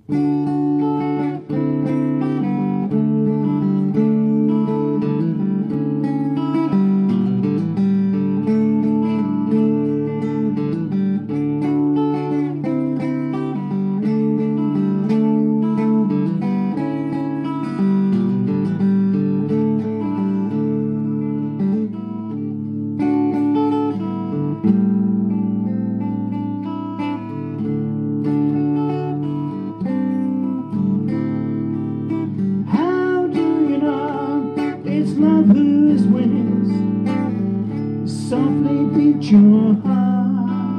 How do you know it's love whose wings softly beat your heart?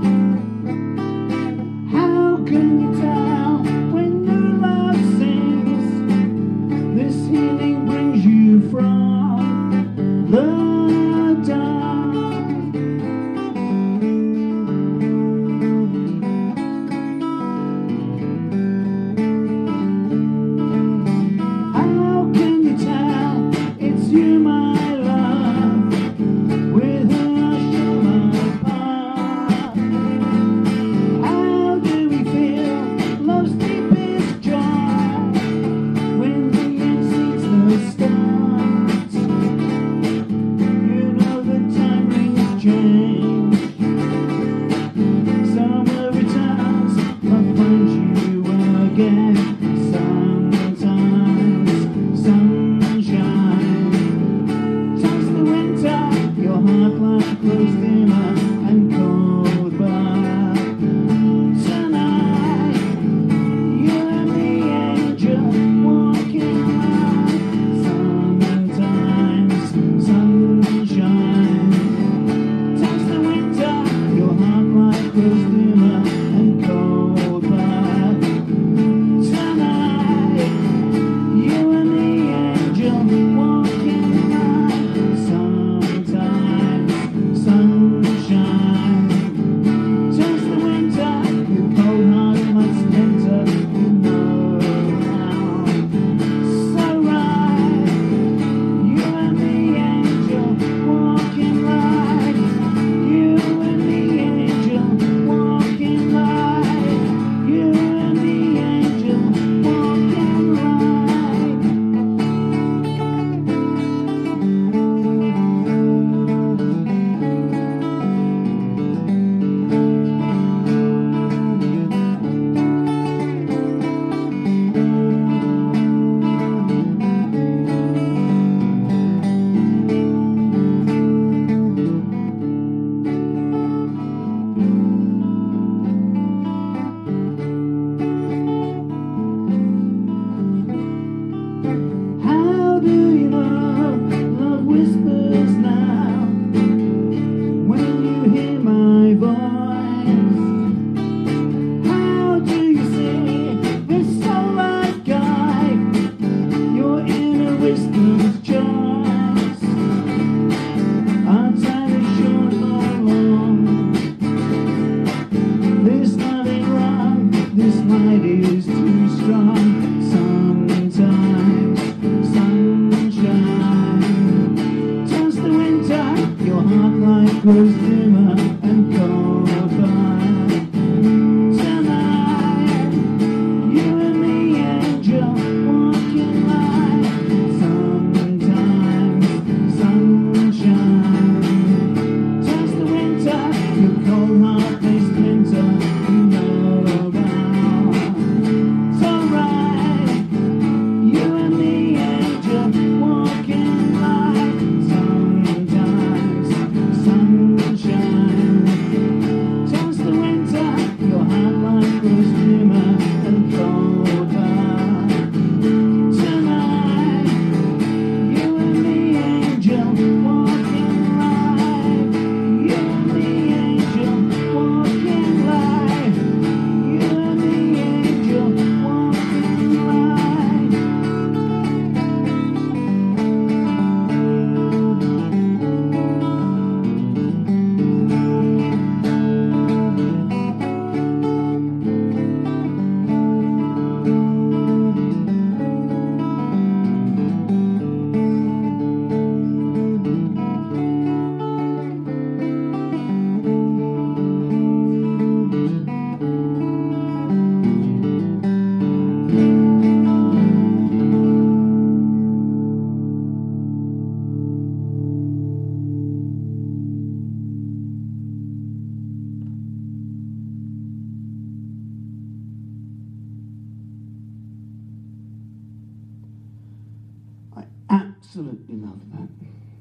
How can you tell when your love sings? This healing brings you from the dark. How can you tell it's you, my love, with whom I share my part? How do we feel love's deepest joy when the end sees the stars? You know the time rings change. Summer returns, love finds you again. Sometimes sunshine turns to winter, your heart like closed dimmer and cold bar. Tonight, you and the angel walking around. Sometimes sunshine turns to winter, your heart like closed dimmer and cold bar. Tonight, you and the angel walking around. Sometimes sunshine turns to winter, your cold heart must enter, you know how. So right, you and the angel walking right. You and the angel walking right. You and the angel walking right. How do you know love whispers now when you hear my voice? How do you see this soul-like guide, your inner wisdom's choice? Our time is short or long, there's nothing wrong, this light is too strong. Sometimes sunshine turns to winter, your heart like grows dimmer and cold bar. Tonight, you and the angel walking right. Sometimes sunshine turns to winter, your cold heart may splinter, you know about. So right. I absolutely love that.